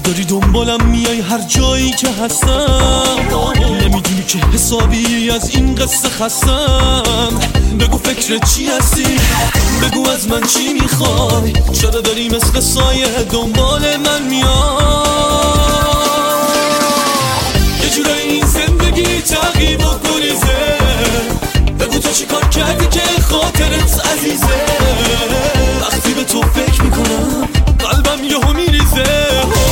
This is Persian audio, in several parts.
داری دنبالم میای هر جایی که هستم، نمیدونی که حسابی از این قصه خستم. بگو فکر چی هستی، بگو از من چی میخوای، چرا داری مثل سایه دنبال من میای؟ یه جورایی این زندگی تغییر و گریزه، بگو تو چی کار کردی که خاطرت عزیزه. وقتی به تو فکر میکنم قلبم یهو میریزه.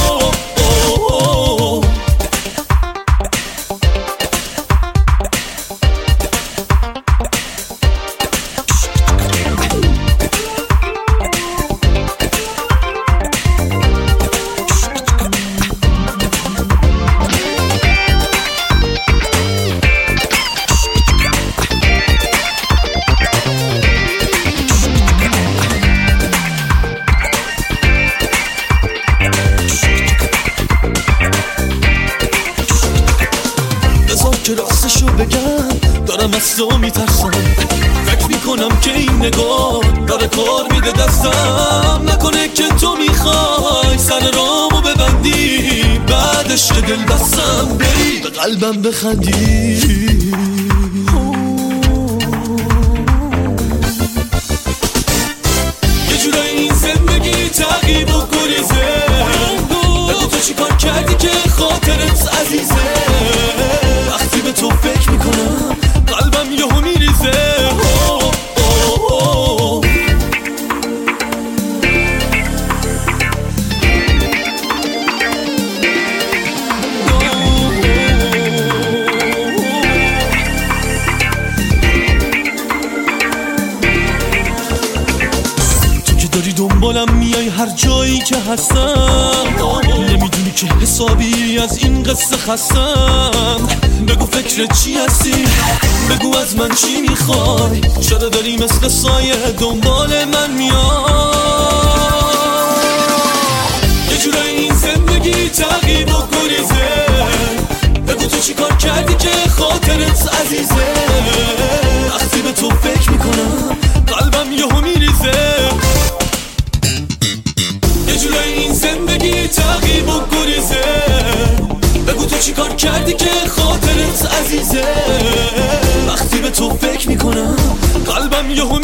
که راستشو بگم دارم از تو میترسم، فکر میکنم که این نگاه داره کار میده دستم. نکنه که تو میخوای سر رامو ببندی، بعدش که دل بستم بری به قلبم بخندی. یه جورایی این زندگی تعقیب و گریزه، بگو تو چی کار کردی که خاطرت عزیزه. وقتی به تو فکر میکنم قلبم یهو میریزه. تو که داری دنبالم میای هر جایی که هستم، نمیدونی که حسابی از این قصه خستم. بگو فکر چی هستی، بگو از من چی میخوای، چرا داری مثل سایه دنبال من میای؟ یه جورایی این زندگی تعقیب و گریزه، بگو تو چی کار کردی که خاطرت عزیزه. وقتی به تو فکر میکنم قلبم یهو میریزه. یه جورایی این زندگی تعقیب و گریزه، بگو تو چی کار کردی که خاطرت عزیزه. وقتی به تو فکر میکنم قلبم یهو